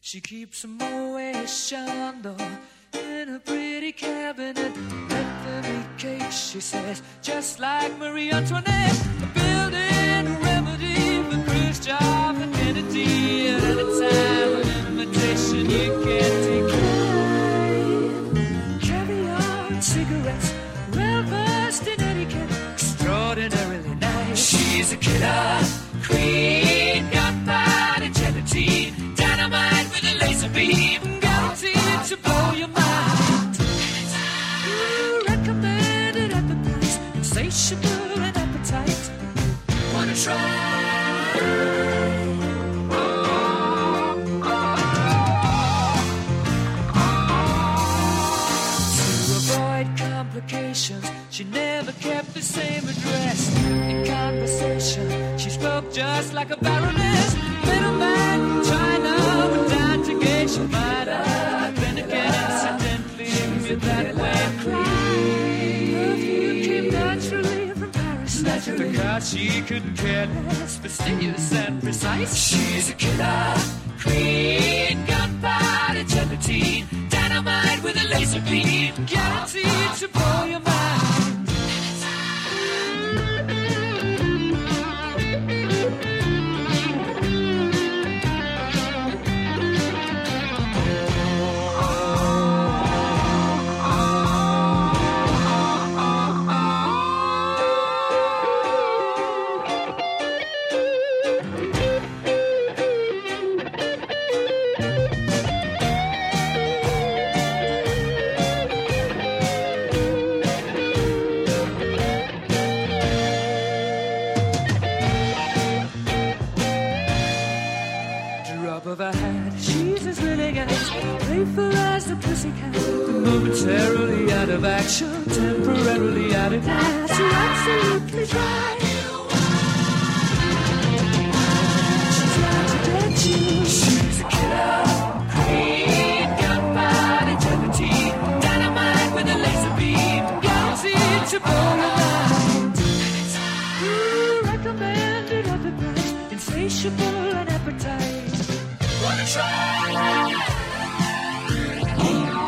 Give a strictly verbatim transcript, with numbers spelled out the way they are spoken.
She keeps a Moet Chandon in her pretty cabinet. Let them eat cake, she says, just like Marie Antoinette. Building a remedy for Khrushchev and Kennedy. At any time, an invitation you can't decline. Caviar and cigarettes, well versed in etiquette, extraordinarily nice. She's a killer queen, gunpowder gelatine, dynamite with a laser beam, guaranteed to blow your mind. You recommended at the price, insatiable and appetite. Wanna try? She never kept the same address. In conversation, she spoke just like a baroness. Middleman from China went down to gauge your minor. Then again, incidentally, you're that way. Perfume came naturally from Paris. Naturally, because she couldn't care less, fastidious and precise. She's a killer queen, gunpowder gelatine, dynamite with a laser beam, guaranteed to blow your mind. Momentarily out of action, temporarily out of gas. You're absolutely right. She's out to get you. She's a killer queen, gunpowder gelatine, dynamite with a laser beam, guaranteed to blow your mind. You recommended at the price, insatiable and appetite. Wanna try?